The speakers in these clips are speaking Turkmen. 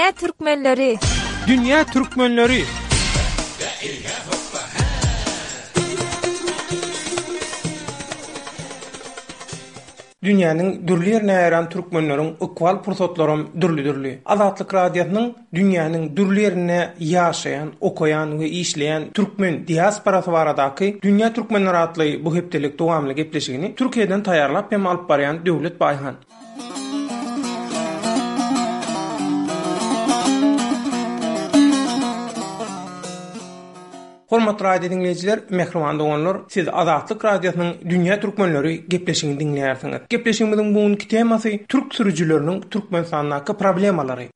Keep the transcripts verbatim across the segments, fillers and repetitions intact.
Dünya Türkmenleri. Dünya Türkmenleri. Dünýäniň dürli ýerine ýaran türkmenleriň ökwal pursatlaryň dürli-dürli. Azatlyk radiosynyň dünýäniň dürli ýerine ýaşaýan, okaýan we işleýän türkmen diasporasy baradaky Dünýä Türkmenleri atly bu hepdelik dowamly gepleşigini Türkiýeden taýýarlap hem alyp barýan Döwlet Baýhan. Hormatly radio dinleyijiler, mehriban doganlar, siz Azatlyk radiosynyň Dünýä Türkmenleri gepleşigini dinleýärsiňiz. Gepleşigimiziň bugunky temasy türk sürüjileriniň Türkmenistanyňky problemalary.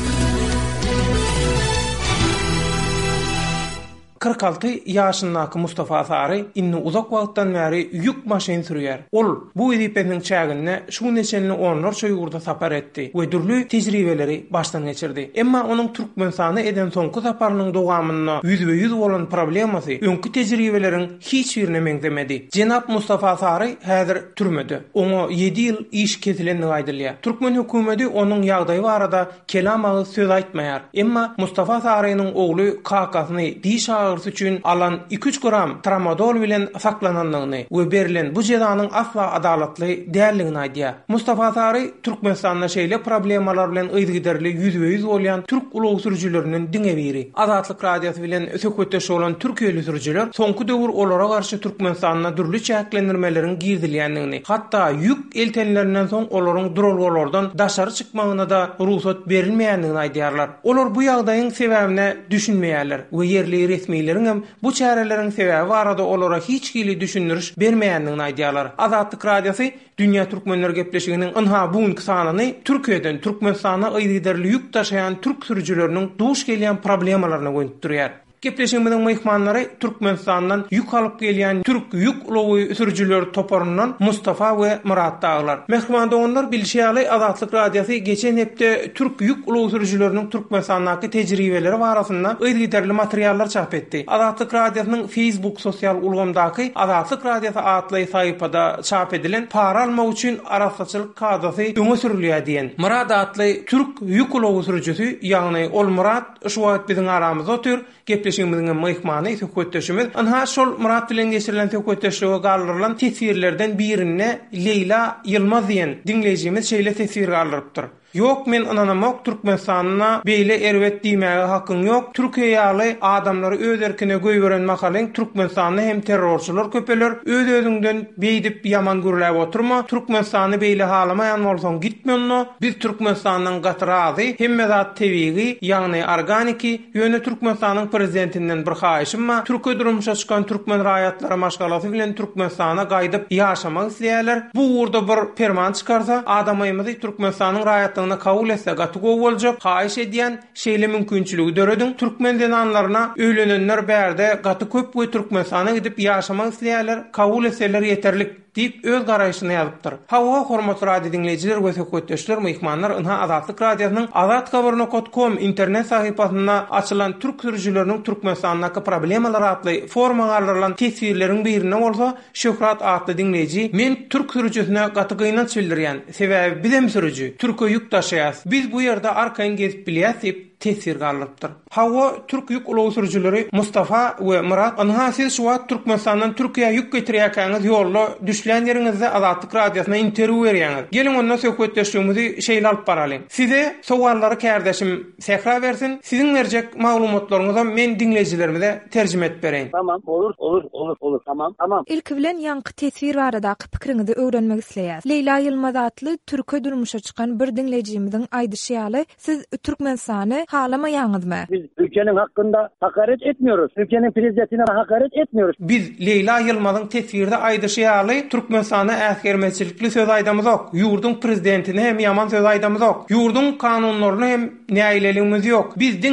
kırk altı ýaşyndaky Mustafa Sary inni uzak wagtdan bäri ýük maşyn sürýär. Ol bu edipeniň çägine şu neçelini onlarça ýurda sapar etdi we dürli tejribeleri başdan geçirdi. Emma onuň Türkmenistana eden soňky saparynyň dowamyna yüzbe yüz bolan problemasy öňkü tejribeleriň hiç birine meňzemedi. Jenap Mustafa Sary häzir türmede. Oňa yedi ýyl iş kesilenini aýdylýar. Türkmen hökümeti onuň ýagdaýy barada kelam agyz söz aýtmaýar. Emma Mustafa Sarynyň ogly kakasyny diş üçün alan iki üç gram tramadol bilen saklananlygyny we berilen bu jezanyň asla adalatly dälligini aýdýar. Mustafa Sary Türkmenistanda şeýle problemalar bilen ýygyderli yüzbe yüz bolýan türk ulag sürüjileriniň diňe biri. Azatlyk radiosy bilen söhbetdeş bolan türkiýeli sürüjiler soňky döwür olara garşy Türkmenistanda dürli çäklendirmeleriň girdilýändigini, hatda ýük eltenlerinden soň olaryň drolgolardan daşary çykmagyna da ruhsat berilmeýändigini aýdýarlar. Olar bu ýagdaýyň sebäbine düşünmeýärler we ýerli resmi bu çärelerin sebäbi barada olara hiç gili düşündiriş bermeýändigini aýdýarlar. Azatlyk radiosy Dünýä Türkmenleri gepleşiginiň ynha bugunky sanyny Türkiýeden Türkmenistana ýygyderli ýük taşıyan türk sürüjileriniň duş gelýän problemalaryna goýunturýar. Gepleşigimiziň mehmanlary Türkmenistandan ýük alyp gelýän türk ýük ulagy sürüjiler toparyndan Mustafa we Murat daglar. Mehman doganlar bilýärli Azatlyk radiosy geçen hepde türk ýük ulagy sürüjileriniň Türkmenistandaky tejribeleri barasynda ýygyderli materiallar çap etdi. Azatlyk radiosynyň Facebook sosial ulgamdaky Azatlyk radiosy atly saýpada çap edilen para almak üçin arasaçylyk kadasy öňe sürülýär diýen Murat atly türk ýük ulagy sürüjisi, ýagny ol Murat şu wagt biziň aramyzda otur. Gepleşigimiziň mehmany söhbetdeşimiz anha şol Murat bilen geçirilen söhbetdeşlige galdyrılan tesirlerden birine Leyla Yılmaz diýen dinlejimiz şeýle tesir galdyrypdyr. Yok, men ananamak Türkmenistanyna beýle erwet diýmäge hakyň ýok. Türkiýe ýaly adamlary öz erkine goýberen makalen Türkmenistanyny hem terrorçylar köpeler, öz özüňden beýdip ýaman gürläp oturma. Türkmenistanyny beýle halamaýan bolsaň gitmenno. Biz Türkmenistanyň gatyrazy hemme zat tebigi, ýagny organiki ýöne Türkmenistanyň prezidentinden bir haýyşym bar. Türkiýe durmuşa çykan türkmen raýatlary maşgalasy bilen Türkmenistana gaýdyp ýaşamak isleýärler. Bu urda bir ferman çykarsa, adamymyzy Türkmenistanyň raýatlygyna kabul etse gatygo boljak, haýyş edýän şeýle mümkinçiligi döredin. Türkmen denanlaryna öýlenenler bärde gaty köp we Türkmenistana gidip ýaşamak isleýärler, kabul etseler ýeterlik diýip öz garaýşyny ýazypdyr. Hawa hormatly radio dinleyijiler we söhbetdeşler mehmanlar ynha Azatlyk radiosynyň azat haberini nokta com internet sahypasynda açylan türk sürüjileriniň Türkmenistanyňky problemalary atly forma galdyrılan tesirleriň birine bolsa Şöhrat atly dinleýiji men türk sürüjisine gaty gynanç bildirýän. Sebäbi bizim sürüji Türkiýe ýük taşıýar. Biz bu ýerde arkaň gezip bilýäs tesir galdyrypdyr. Hawa türk ýük ulagy sürüjileri Mustafa we Murat anha siz şu wagt Türkmenistandan Türkiýe ýük getirýärkäňiz ýolda düşlän ýeriňizde Azatlyk radiosyna interwiu berýäňiz. Gelin ondan söhbetdeşigimizi şeýle alyp baralyň. Size sowallary kärdeşim Sehra bersin. Siziň berjek maglumatlaryňyza men dinleyijilerimize terjime etip bereyim. Tamam, olur, olur, olur, olur. Tamam, tamam. İlk bilen ýanky tesir baradaky pikiriňizi öwrenmek isleýär. Leyla Yılmaz atly Türkiýe durmuşa çykan bir dinlejimizin aýdyşy siz Türkmenistany halamaýaňyzmy? Biz ülkenin hakkında hakaret etmiyoruz. Ülkenin prezidentine hakaret etmiyoruz. Biz Leyla Yılmaz'ın tesirde aýdyşy ýaly Türkmenistana äsgermeçilikli söz aýdamyz ok. Ýurdun prezidentine hem ýaman söz aýdamyz ok. Ýurdun kanunlaryny hem näýleligimiz ýok. Biz diňe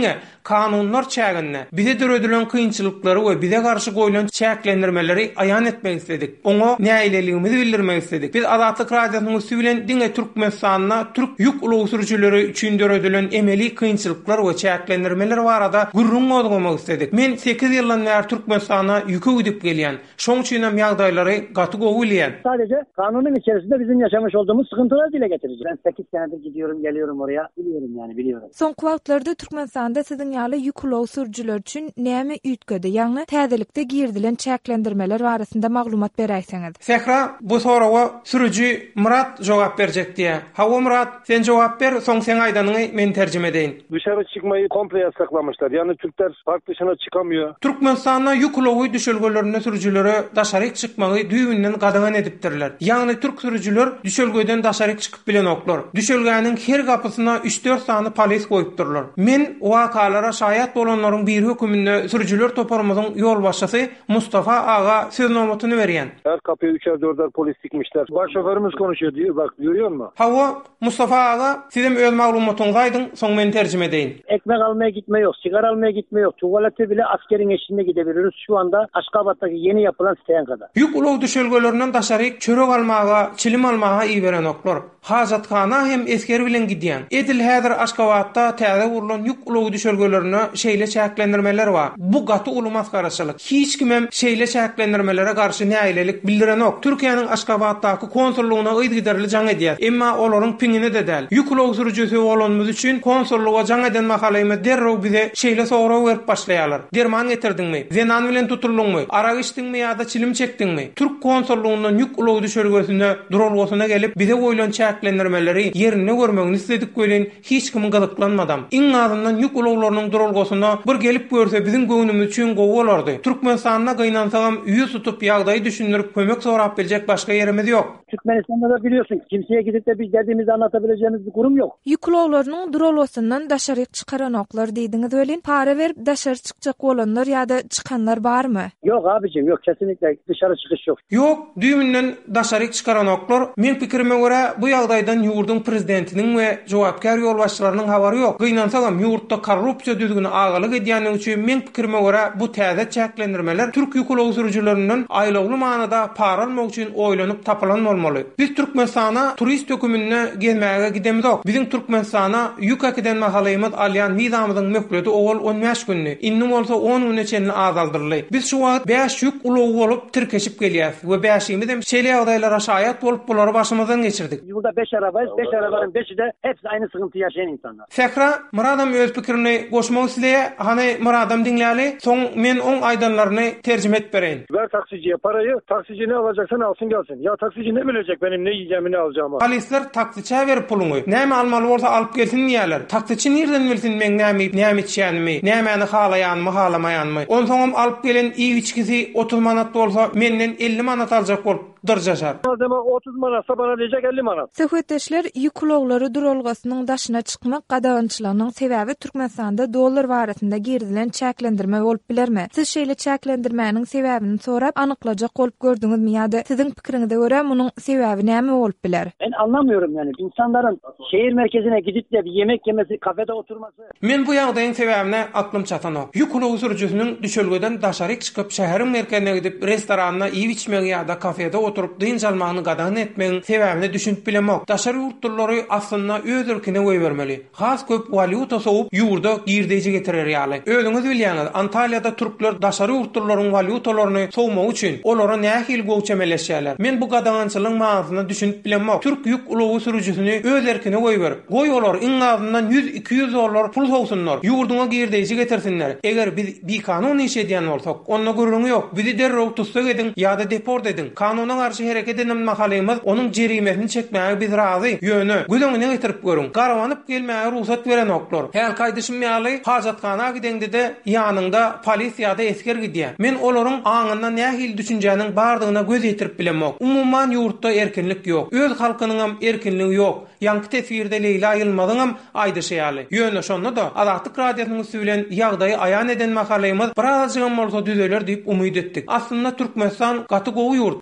kanunlar çäginde bize döredilen kıyınçılıkları we bize garşy goýulan çäklendirmeleri aýan etmek istedik. Oňa näýleligimizi bildirmek istedik. Biz Azatlyk radiosynyň üstü bilen diňe Türkmenistanyna türk ýük ulag sürüjüleri üçin döredilen emeli kıyınçılıklar we çäklendirmeler barada gurrun goýmak istedik. Men sekiz ýyldan bäri Türkmenistana ýükü gidip gelýän. Şoň üçin hem ýagdaýlary gaty goýulýan. Sadece kanunun içerisinde bizim yaşamış olduğumuz sıkıntılar dile getireceğiz. Ben sekiz senedir gidiyorum geliyorum oraya. Biliyorum yani biliyorum. Son wagtlarda Türkmenistanda sizin ýaly ýük ulag sürüjüler üçin näme üýtgedi? Ýagny täzelikde girdilen çäklendirmeler barasynda maglumat beräýsiňiz. Sehra bu sorawa sürüjü Murat jogap berjek diye. Hawa Murat sen jogap ber, soň sen aýdanyňy men terjime edeýin. Dışarı çıkmayı komple yasaklamışlar. Yani Türkler park dışına çıkamıyor. Türkmenistana ýük ulagy düşelgelerine sürüjülere daşaryk çykmagy düýbünden gadagan edipdirler. Ýagny türk sürüjüler düşelgeden daşaryk çykyp bilen oklar. Düşelgäniň her gapysyna üç dört sany polis goýupdyrlar. Men wakalara şaýat bolanlaryň bir höküminde sürüjüler toparmazın ýol başçysy Mustafa aga söz nomatyny berýän. Her kapıya üçer dörder polis dikmişler. Baş şoförümüz konuşuyor diyor. Bak görüyor musun? Hawa Mustafa aga sizem öz maglumatyňyzy aýdyň, soň men terjime edeýin. Ekmek almaya gitme yok, sigara almaya gitme yok. Tuvalete bile askerin eşliğinde gidebiliriz şu anda Aşgabat'taki yeni yapılan siteyen kadar. Ýük ulag düşelgelerinden daşaryk çörek almaga, çilim almaga iý beren oklar. Hajatkana hem esker bilen gidýän. Edil häzir Aşgabatda täze urulan ýük ulag düşelgelerine şeýle çäklendirmeler bar. Bu gaty ulumaz garaşylyk. Hiç kim hem şeýle çäklendirmelere garşy näýlelik bildiren ok. Türkiýanyň Aşgabatdaky konsullugyna ýygy giderli jaň edýär. Emma olaryň piňini de däl. Ýük ulag sürüjüsi bolanmyz üçin konsulluga jaň eden mahalaýymy derrew bize şeýle soraw berip başlaýarlar. Derman getirdiňmi? Zenan bilen tutuldyňmy? Ara içdiňmi ýa-da çilim çekdiňmi? Türk konsullugynyň ýük ulag düşelgesine durulgysyna gelip bize goýulan çäklendirmeleri ýerine görmegini istedik gören hiç kim gyzyklanmadam. Iň azyndan ýük ulaglarynyň durulgysyna bir gelip görse bizim göwnümüz üçin gowy bolardy. Türkmenistana gynansaňam üýe tutup ýagdaýy düşündirip kömek sorap biljek başga ýerimiz ýok. Türkmenistan'da da biliyorsun kimseye gidip de biz dediğimizi anlatabileceğimiz bir kurum yok. Ýük ulaglarynyň durulgysyndan daşaryk çykaran oklar diýdiňiz welin para berip daşary çykjak bolanlar ýa-da çykanlar barmy? Yok abicim yok kesinlikle dışarı çıkış yok. Yok, düýbünden daşaryk çykaran oklar men pikirime görä bu ýagdaýdan ýurdun prezidentiniň we jogapkar ýolbaşçylarynyň habary ýok. Gynansaňam ýurtda korrupsiýa düzgüni agalyk edýäni üçin men pikirime görä bu täze çäklendirmeler türk ýük ulag sürüjülerinden aýlagly manada para almak üçin oýlanyp tapylan bolmaly. Biz Türkmenistana turist hökümine gelmäge gidemizok. Bizim Türkmenistana ýük akiden mahalaýymyz alýan nizamynyň möhüreti owal on beş günni. Inni bolsa on güne çenli azaldyrly. Biz şu wagt beş ýük ulag bolup tirkeşip gelýäs we beşimiz hem şeýle ýagdaýlara şaýat bolup bulary başymyzdan geçirdik. Ýurda beş arabayız, beş arabanın beşi de hepsi aynı sıkıntı yaşayan insanlar. Sekra, Muradam öz pikirini goşmak isleýär. Hani Muradam dinläli, soň men oň aýdanlaryny terjime etip bereýin. Ver taksiciye parayı, taksici ne alacaksan alsın gelsin. Ya taksici ne bilecek benim ne yiyeceğimi ne alacağımı? Polisler taksiçe berip puluny. Näme almaly bolsa alyp gelsin diýerler. Taksiçi nerden bilsin men näme näme içýänimi, nämäni halaýanmy, halamaýanmy? Onsoňam alyp gelen iý içkisi otuz manat bolsa menden elli manat aljak bolup dyrjaşar. Malzeme otuz manatsa bana diyecek elli manat. Söhbetdeşler ýük ulaglary durulgasynyň daşyna çykmak gadagançylarynyň sebäbi Türkmenistanda dollar barasynda girdilen çäklendirme bolup bilermi? Siz şeýle çäklendirmäniň sebäbini sorap anyklajak bolup gördüňizmi ýa-da siziň pikiriňizde görä munyň sebäbi näme bolup biler? Ben anlamıyorum yani insanların şehir merkezine gidip de bir yemek yemesi, kafede oturması. Men bu ýagdaýyň sebäbine aklym çatanok. Ýük ulag sürüjüsiniň düşelgeden daşaryk çykyp şäheriň merkezine gidip restoranda iý içmegi ýa-da kafede oturup dynç almagyny gadagan etmegiň sebäbini düşünip bilemok. Daşary ýurtdurlary aslynda öz ülkene goý bermeli. Has köp valyuta soğup ýurda girdeji getirer ýaly. Özüňiz bilýäňiz, Antalyada türkler daşary ýurtdurlaryň valyutalaryny soğumak üçin olara nähil goýçameleşýärler. Men bu gadagançylygyň manasyny düşünip bilemok. Türk ýük ulagy sürüjüsini öz erkine goý ber. Goý olar iň azyndan yüz iki yüz dollar pul soğsunlar. Ýurduňa girdeji getirsinler. Eger biz bir kanun işedýän bolsak, onda gurrun ýok. Bizi derrew tutsak edin ýa-da deport edin. Kanuna garşy hereket eden mahalaýymyz onuň jerimesini çekmäge biz razy. Ýöne, güdüňi getirip görüň. Garawanyp gelmäge ruhsat beren oklar. Her kaýdyşym ýaly hajatkana gidende de ýanynda polis ýa-da esker gidýär. Men olaryň aňynda nähil düşünjäniň bardygyna göz ýetirip bilemok. Umumman ýurtda erkinlik ýok. Öz halkynyň hem erkinligi ýok. Ýanky tesirde Leyla Ýylmazyň aýdyşýaly. Ýöne şonda da Azatlyk radiosynyň üstü bilen ýagdaýy aýan eden mahalaýymyz birazjygam bolsa düzeler diýip umyt etdik. Aslynda Türkmenistan gaty gowy ýurt. Ýöne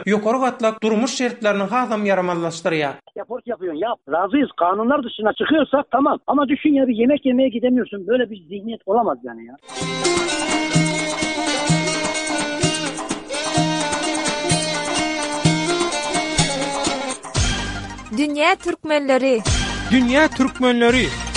ýokary gatlak durmuş şertlerini hazam yaramazlaşdyrýar. Yaport yapıyorsun yap. Razıyız. Kanunlar dışına çıkıyorsak tamam. Ama düşün ya bir yemek yemeye gidemiyorsun. Böyle bir zihniyet olamaz yani ya. Dünya Türkmenleri. Dünya Türkmenleri.